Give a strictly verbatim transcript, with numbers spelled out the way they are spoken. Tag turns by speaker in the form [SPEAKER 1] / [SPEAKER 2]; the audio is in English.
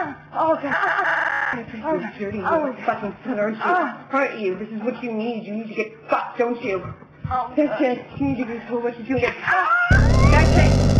[SPEAKER 1] Oh, God. You're a dirty little fucking son, aren't you? Aren't you? This is what you need. You need to get fucked, don't you? That's it. You need to get told what to do. Get fucked. That's it.